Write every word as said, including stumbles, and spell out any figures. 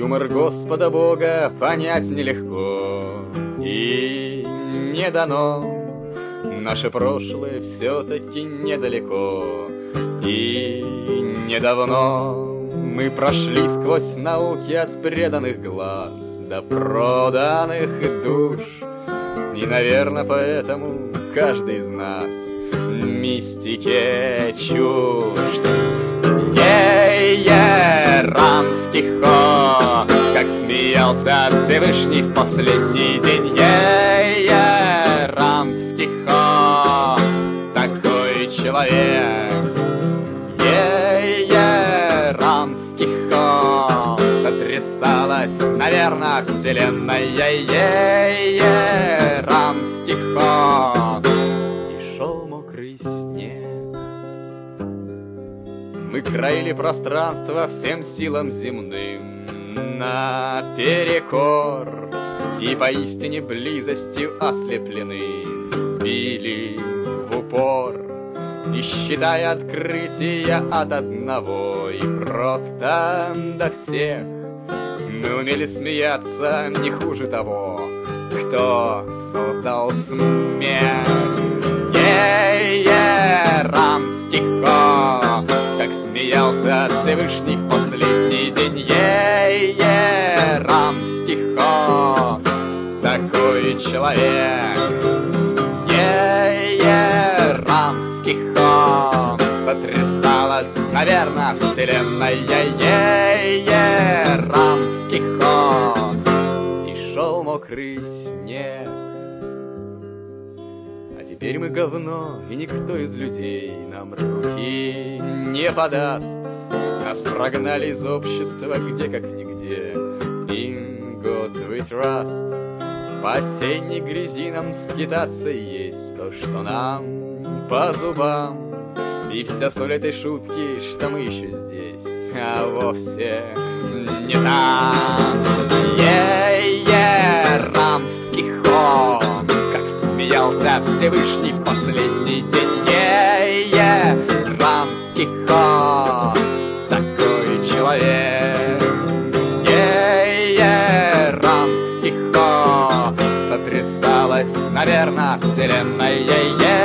Юмор Господа Бога понять нелегко и не дано. Наше прошлое все-таки недалеко и недавно. Мы прошли сквозь науки от преданных глаз до проданных душ. И, наверное, поэтому каждый из нас мистике чужд. Е-е, рамский хо, как смеялся Всевышний в последний день. Е-е, рамский хо, такой человек. Е-е, рамский хо, сотрясалась, наверное, вселенная. Е-е, рамский хо, и шел мокрый снег. Мы краили пространство всем силам земным наперекор, и поистине близостью ослеплены били в упор, и считая открытия от одного и просто до всех. Мы умели смеяться не хуже того, кто создал смех. Е-е, рамский хо, как смеялся Всевышний в последний день. Е-е, рамский хо, такой человек. Е-е, рамский хо, сотрясалась, наверное, вселенная. Е-е, рамский хо, и шел мокрый снег. А теперь мы говно, и никто из людей нам руки не подаст. Нас прогнали из общества, где как нигде. In God we trust. По осенней грязи нам скитаться есть то, что нам по зубам. И вся соль этой шутки, что мы еще здесь, а вовсе не там. Е-е, рамский хо, как смеялся Всевышний в последний день. Е-е, рамский хо, такой человек. Е-е, рамский хо, сотрясалась, наверное, вселенная.